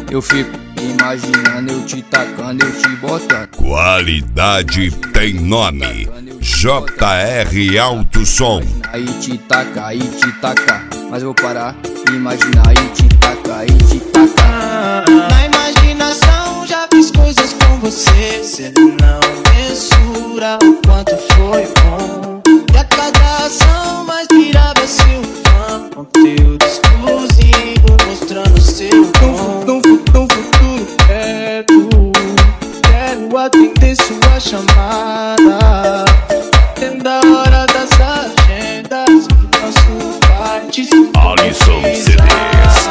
Eu fico imaginando eu te tacando, eu te botando. Qualidade tem nome, JR Alto Som. Aí te tacar, mas vou parar, imaginar e te tacar, e te tacar. Na imaginação já fiz coisas com você, cê não mensura o quanto foi bom. E a cada ação mais virava seu fã, conteúdo exclusivo mostrando seu dom. Num futuro perto, quero atender sua chamada, tendo a hora das agendas que nosso pai te Alisson CDs.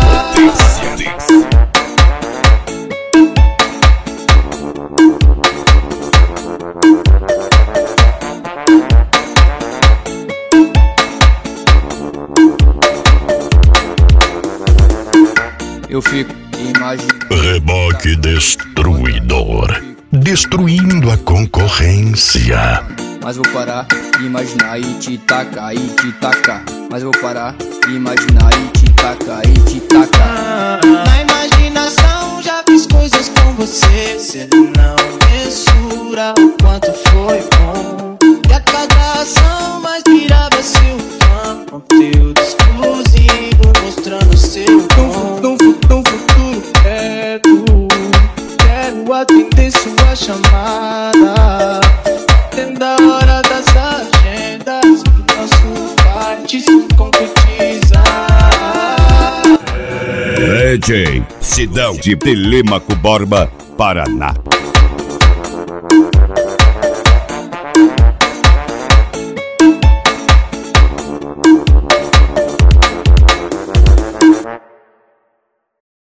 Eu fico imaginando. Reboque destruidor, destruindo a concorrência. Mas vou parar, imaginar e te tacar, e te tacar. Mas vou parar, imaginar e te tacar, e te tacar. Na imaginação já fiz coisas com você, cê não mensura o quanto foi bom. E a cada ação mais virava seu fã, conteúdo exclusivo mostrando seu dom. Num futuro perto, quero atender sua chamada, tendo a hora das agendas que nosso parte se concretiza. DJ Sidão de Telêmaco Borba, Paraná.